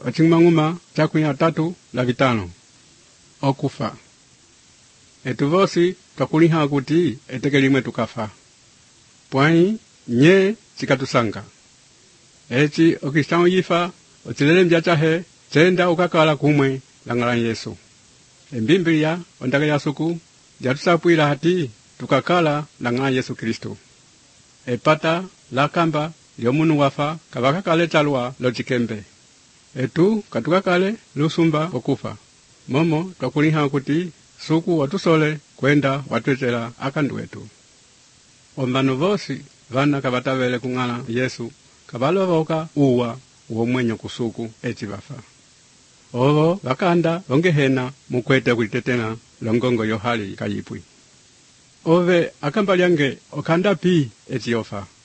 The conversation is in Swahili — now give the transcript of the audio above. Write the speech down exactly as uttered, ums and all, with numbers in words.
ochimanguma chakumi na tatu na vitano okufa. Etu vosi twakuliha kuti etekelimwe tukafa. Pwani nye chikatusanga. Echi okistamo yifa otilele mjachahe chenda ukakala kumwe langala Yesu. Embimbilia ondaka yasuku jatusapwila hati tukakala langala Yesu Kristo. Epata lakamba yomunu wafa kabakakale chalwa lochikembe. Etu katukakale lusumba okufa. Momo twakuliha kuti suku watusole kwenda watwetela akandu wetu. Ombanu vosi vana kabatavele kungala Yesu kabalo voka uwa uomwenyo kusuku eti bafa. Ovo vakanda longehena mukwete kulitetena longongo yohali kayipwi. Ove akamba lyange okanda pi eti yofa.